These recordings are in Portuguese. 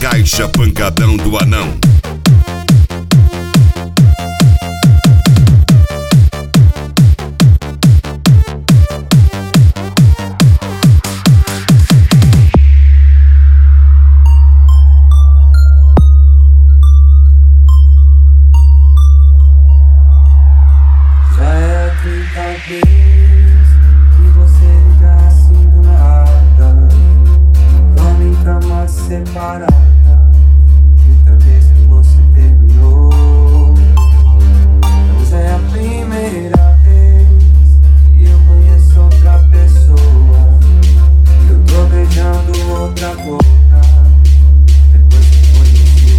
Caixa Pancadão do Anão. Já é a quinta vez que você liga assim do nada. Dorme em cama separada, quinta vez que você terminou. Hoje é a primeira vez que eu conheço outra pessoa, que eu tô beijando outra boca depois que conheci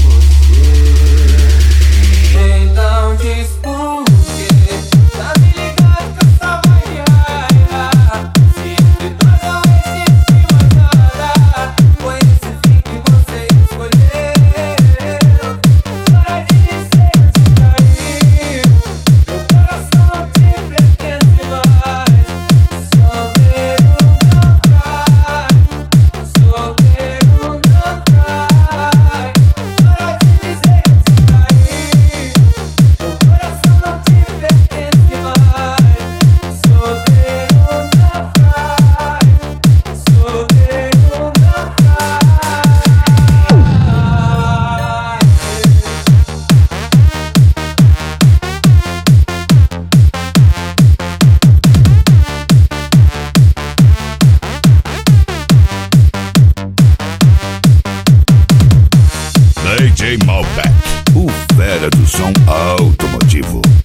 você. Então diz por quê? Tá me ligado que eu só vai raiar. Se entre nós não existe mais nada, foi esse fim que você escolheu. Para de dizer antes de cair, meu coração não te pertence mais. Solteiro não cai, solteiro não cai. Para de dizer antes de cair, meu coração não te pertence mais. Solteiro não cai, solteiro não cai. DJ Malbec, o fera do som automotivo.